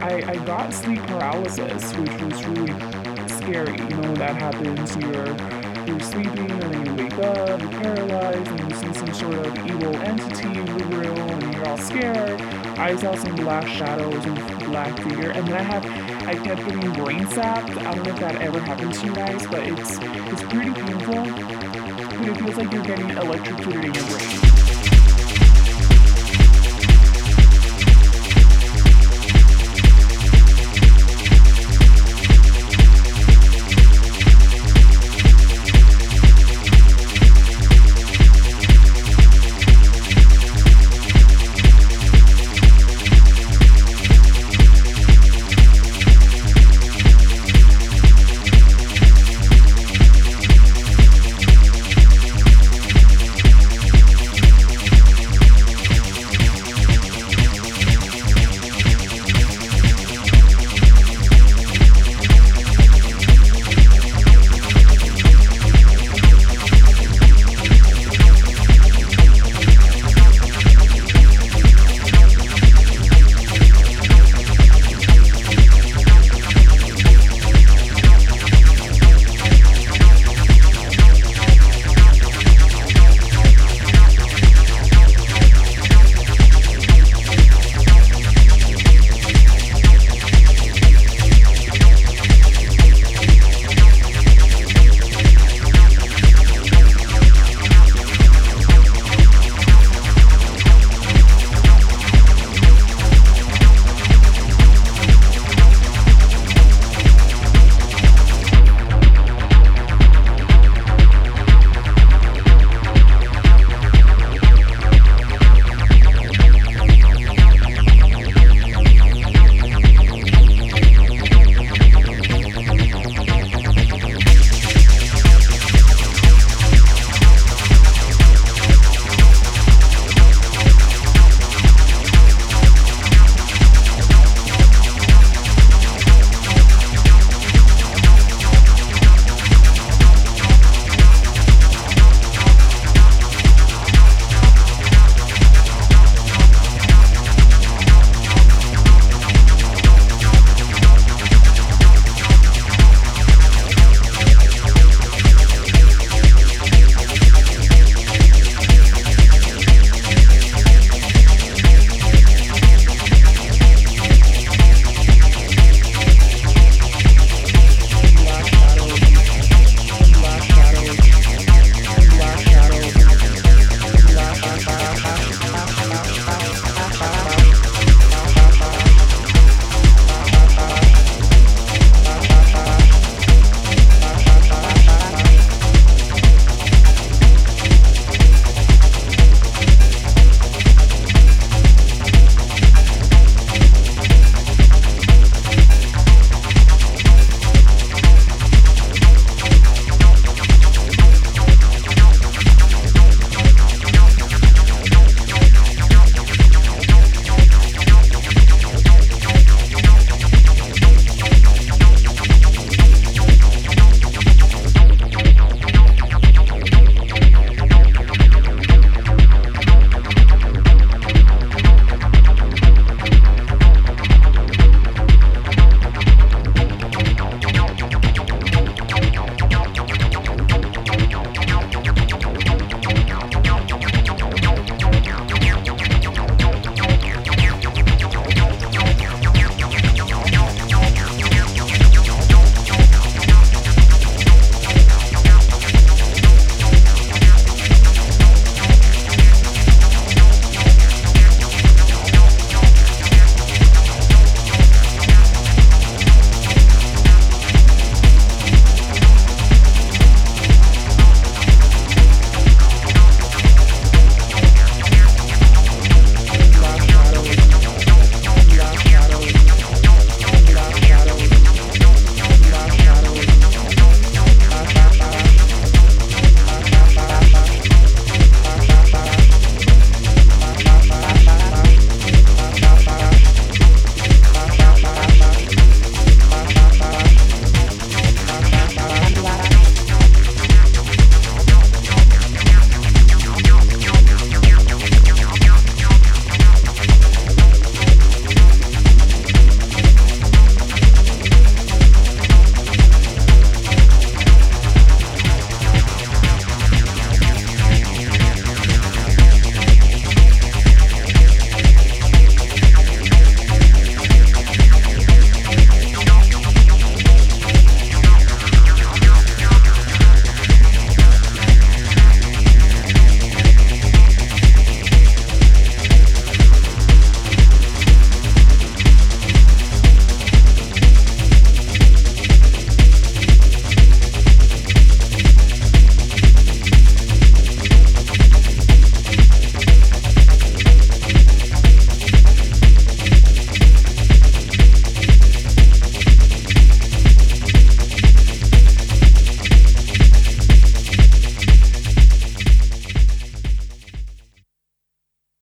I got sleep paralysis, which was really scary. You know, when that happens, you're sleeping and then you wake up, you're paralyzed, and you see some sort of evil entity in the room, and you're all scared. I saw some black shadows and black figure, and then I kept getting brain sapped. I don't know if that ever happened to you guys, but it's pretty painful. But it feels like you're getting electrocuted in your brain.